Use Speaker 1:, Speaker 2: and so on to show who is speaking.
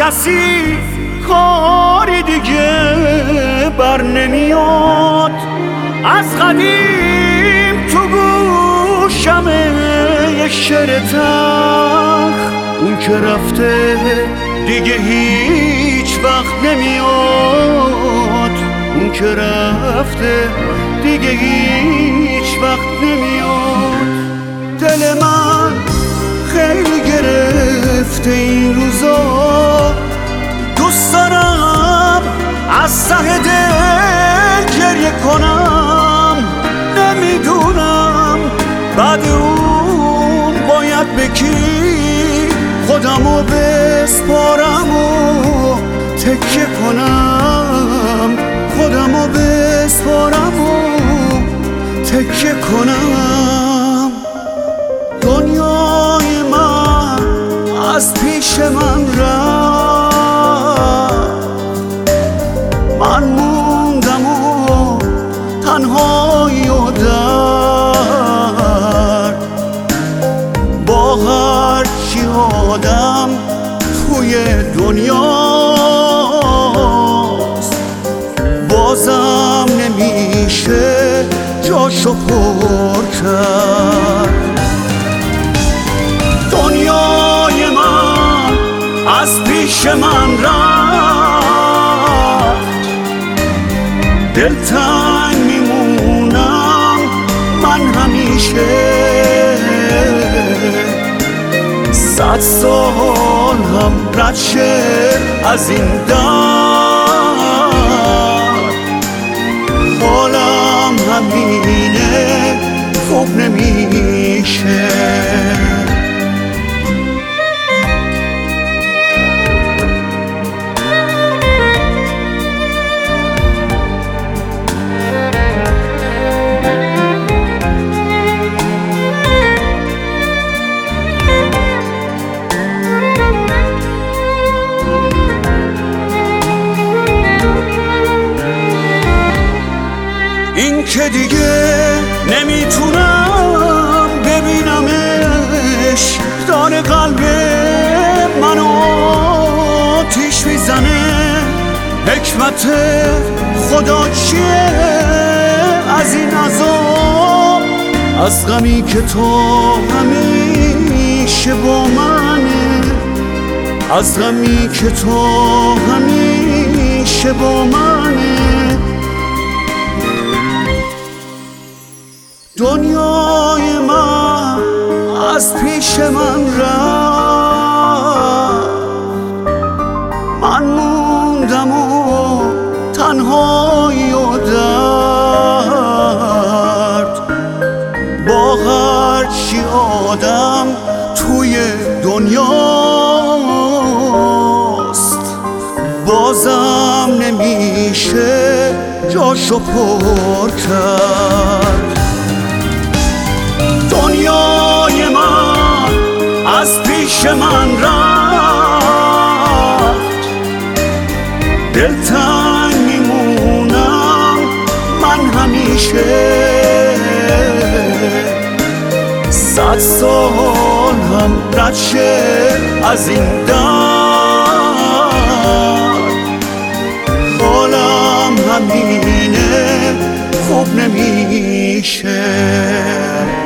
Speaker 1: کسی کاری دیگه بر نمیاد. از قدیم تو گوشمه یه شعر تلخ، اون که رفته دیگه هیچ وقت نمیاد. اون که رفته دیگه هیچ وقت نمیاد. دل من خیلی گرفته این روزا، دوست دارم از ته دل گریه کنم. نمیدونم بعد اون باید به کی خودمو بسپارم و تکیه کنم. خودمو بسپارم و تکیه کنم. دنیای من از پیش من رفت، من موندم و تنهایی و درد. با هرچی آدم توی دنیاست، بازم نمیشه جاشو پر کرد. دنیای من از پیش من رفت، دلتنگ میمونم من همیشه. 100 سال هم رد شه از این درد، حالم همینه خوب نمیشه. این که دیگه نمیتونم ببینمش، داره قلب منو آتیش میزنه. حکمت خدا چیه از این عذاب؟ از غمی که تو همیشه با منه، از غمی که تو همیشه با منه. دنیای من از پیش من رفت، من موندم و تنهایی و درد. با هرچی آدم توی دنیاست، بازم نمیشه جاشو پر کرد. دنیای من از پیش من رفت، دلتنگ میمونم من همیشه. 100 سال هم رد شه از این درد، حالم همینه خوب نمیشه.